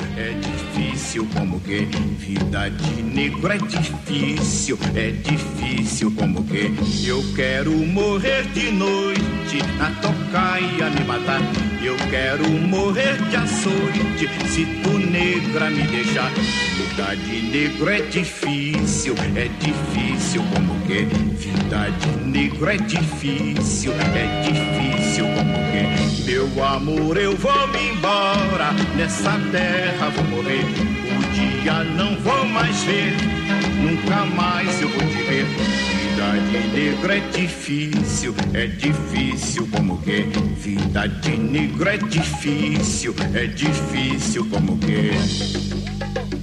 é difícil como que vida de negro é difícil como que eu quero morrer de noite na tocaia me matar, eu quero morrer de açoite se tu negra me deixar. Vida de negro é difícil como que vida de negro é difícil como que meu amor eu vou me embora nessa terra vou morrer, um dia não vou mais ver, nunca mais eu vou te ver. Vida de negro é difícil como que vida de negro é difícil como que